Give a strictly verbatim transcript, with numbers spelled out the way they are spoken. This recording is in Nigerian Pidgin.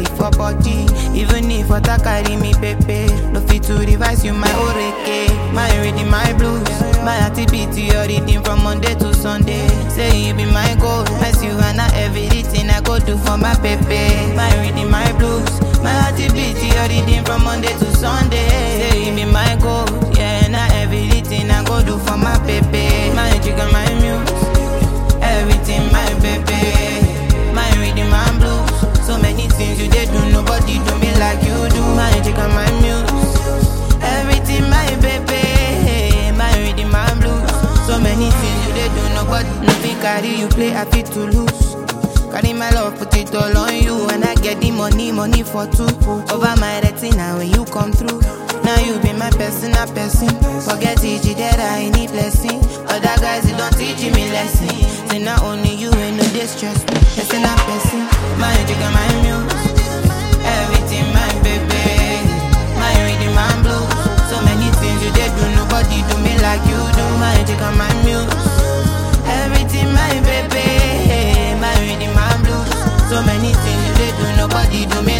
carry for body. Even if water carry me pepe, no fit to revise you my oreke. My reading my blues, my activity your reading from Monday to Sunday. Say you be my goal, mess you and not everything I go do for my pepe. My reading my blues, my activity your reading from Monday to Sunday. Say you be my goal, yeah, not everything I go do for my pepe. My chicken, my muse, everything my baby. My reading my blues, so many things you did do, nobody do me like you do. My chicken, my muse, everything my baby. My reading my blues, so many things you did do, nobody. Nothing carry you play, I fit to lose. Carry my love, put it all on you. And I get the money, money for two. Over my retina when you come through. Now you be my personal person. Forget it, that I need blessing. Other guys, they don't teach me lesson. Say not only you ain't no distress me. Person a person. My chicken, my muse, everything my baby. My reading my blues, so many things you did do, nobody do me like you do. My chicken, my muse, everything my baby. My reading my blues, so many things you did do, nobody do me